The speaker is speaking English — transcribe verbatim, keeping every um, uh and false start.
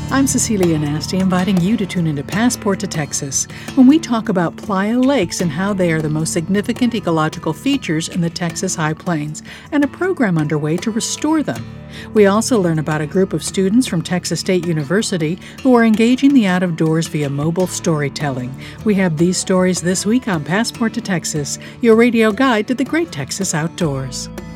I'm Cecilia Nasty, inviting you to tune into Passport to Texas, when we talk about Playa Lakes and how they are the most significant ecological features in the Texas High Plains, and a program underway to restore them. We also learn about a group of students from Texas State University who are engaging the out-of-doors via mobile storytelling. We have these stories this week on Passport to Texas, your radio guide to the great Texas outdoors.